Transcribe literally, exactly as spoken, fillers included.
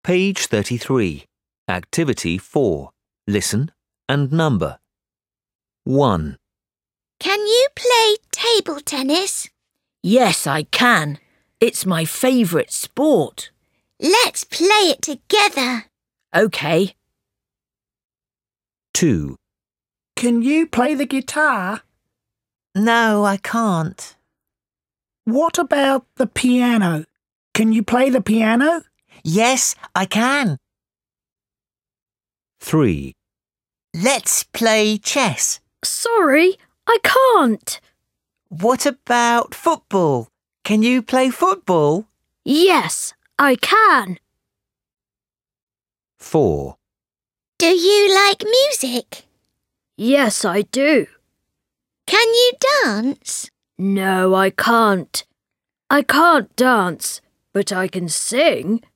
Page thirty-three. Activity four. Listen and number. one. Can you play table tennis? Yes, I can. It's my favourite sport. Let's play it together. OK. two. Can you play the guitar? No, I can't. What about the piano? Can you play the piano? Yes, I can. three. Let's play chess. Sorry, I can't. What about football? Can you play football? Yes, I can. four. Do you like music? Yes, I do. Can you dance? No, I can't. I can't dance, but I can sing.